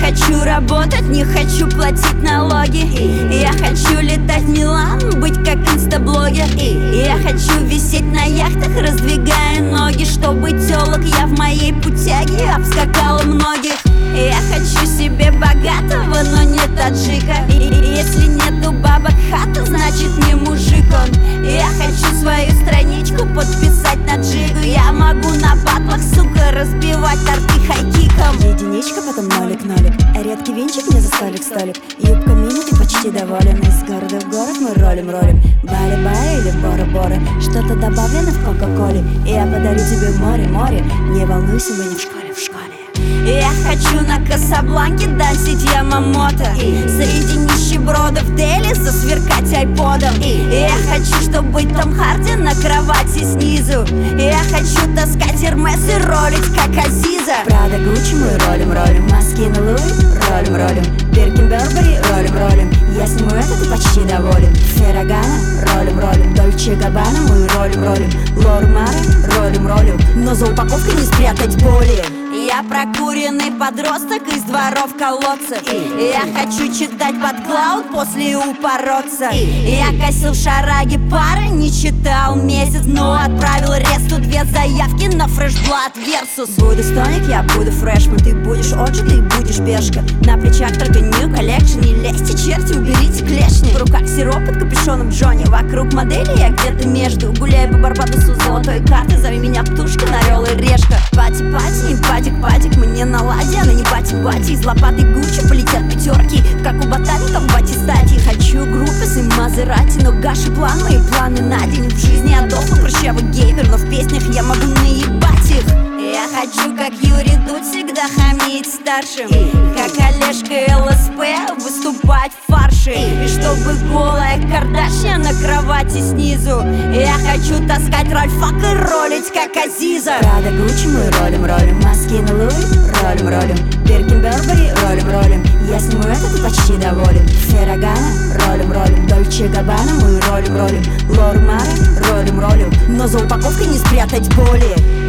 хочу работать, не хочу платить налоги. Я хочу летать в Милан, быть как инстаблогер. Я хочу висеть на яхтах, раздвигая ноги, чтобы тёлок я в моей путяге обскакала многих. Я хочу себе богатого, но не таджика. Если нету бабок хата, значит не мужик он. Я хочу свою страничку подписать на джигу. Я могу на батлах, сука, разбивать торты хайкиком. Единичка, потом нолик. Редкий винчик мне за столик. Юбка мини, ты почти доволен. Из города в город мы ролим. Бали-бали или бора-бора, что-то добавлено в кока-коле. Я подарю тебе море. Не волнуйся, мы не в школе. Я хочу на Касабланке дансить Ямамото, среди нищебродов Дели засверкать айподом. Я хочу, чтобы быть Том Харди на кровати снизу. Я хочу таскать Hermes и ролить как Азиза. Прада, Гуччи, мы ролим. Маскина Луи, ролим. Биркин, Бербери, ролим. Я сниму это, ты почти доволен. Феррагана, ролим. Дольче Габбана, мы ролим. Лор Маре, ролим. Но за упаковкой не спрятать боли. Я прокуренный подросток из дворов колодцев. Я хочу читать под клауд после упороться. Я косил шараги пары, не читал месяц, но отправил ресту 2 заявки на фрешблат версус. Буду стоник, я буду фрешман. Ты будешь оджи, ты будешь пешка. На плечах только new collection. Не лезьте, черти, уберите клешни. В руках сироп под капюшоном Джонни. Вокруг модели я где-то между. Гуляю по Барбадосу золотой карты. Зови меня Птушкин, орел и решка. Пати-пати, не падик, мне на ладе, она не бати. Из лопаты Гуччи полетят пятерки, как у ботаников в аттестате. Хочу группы и Мазерати, но гаши план, мои планы на день. В жизни я дохну прыщавый геймер, но в песнях я могу наебать их. Я хочу, как Юрий Дудь, всегда хамить старшим, как Олежка ЛСП, выступать в фарше. И чтобы голая Кардашьян на кровати снизу. Я хочу таскать ральфак и ролить как Азиза. Прада, Гуччи, мы ролим. Маскина Луи, ролим. Биркин, Бербери, ролим. Я сниму это, ты почти доволен. Феррагана, ролим. Дольче Габбана, мы ролим. Лор Маре, ролим. Но за упаковкой не спрятать боли.